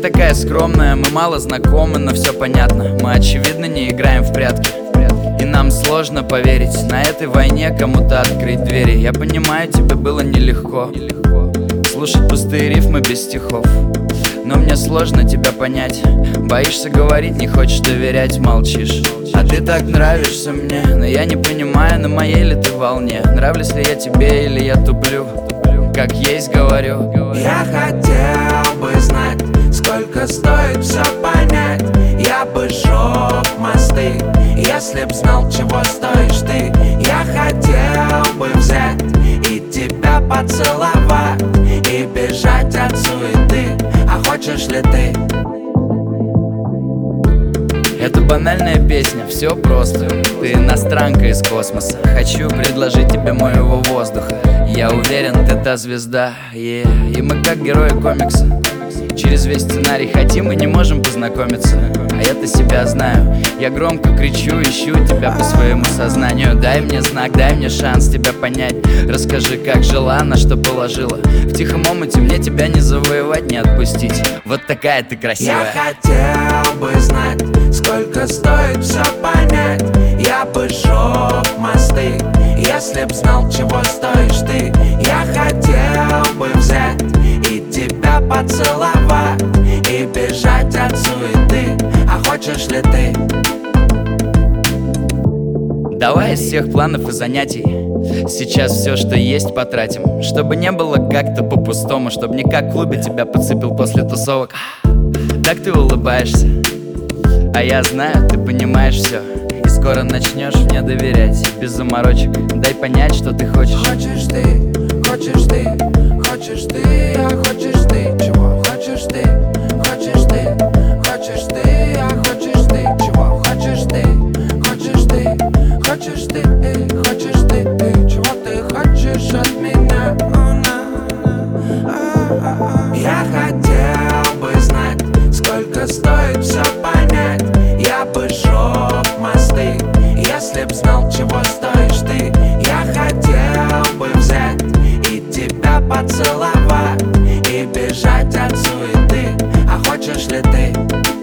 такая скромная, мы мало знакомы, но все понятно. Мы очевидно не играем в прятки. И нам сложно поверить, на этой войне кому-то открыть двери. Я понимаю, тебе было нелегко слушать пустые рифмы без стихов, но мне сложно тебя понять. Боишься говорить, не хочешь доверять, молчишь. А ты так нравишься мне, но я не понимаю, на моей ли ты волне. Нравлюсь ли я тебе или я туплю, как есть говорю. Я хотел бы знать, сколько стоит все понять. Я бы сжег мосты, если б знал, чего стоишь ты. Я хотел бы взять и тебя поцеловать и бежать от суеты. А хочешь ли ты? Это банальная песня, все просто. Ты иностранка из космоса. Хочу предложить тебе моего воздуха. Я уверен, ты та звезда, И мы как герои комикса. Через весь сценарий хотим и не можем познакомиться. А я-то себя знаю. Я громко кричу, ищу тебя по своему сознанию. Дай мне знак, дай мне шанс тебя понять. Расскажи, как жила, на что положила. В тихом омуте мне тебя не завоевать, не отпустить. Вот такая ты красивая. Я хотел бы знать, сколько стоит все понять. Я бы сжег мосты, если б знал, чего стоишь ты. Я хотел бы взять и тебя поцеловать и бежать от суеты. А хочешь ли ты? Давай из всех планов и занятий сейчас все, что есть, потратим. Чтобы не было как-то по-пустому, чтобы не как в клубе тебя подцепил после тусовок. Так ты улыбаешься, а я знаю, ты понимаешь все. И скоро начнешь мне доверять, без заморочек. Дай понять, что ты хочешь. Хочешь ты, хочешь ты, хочешь ты, а хочешь ты, чего хочешь ты, хочешь ты, хочешь ты, а хочешь ты, чего хочешь ты, хочешь ты, хочешь ты, хочешь ты, чего ты хочешь от меня. Я хотел бы знать, сколько стоит все понять. Я бы сжег мосты, если б знал, чего стоишь ты. Я хотел бы взять и тебя поцеловать и бежать от суеты. А хочешь ли ты?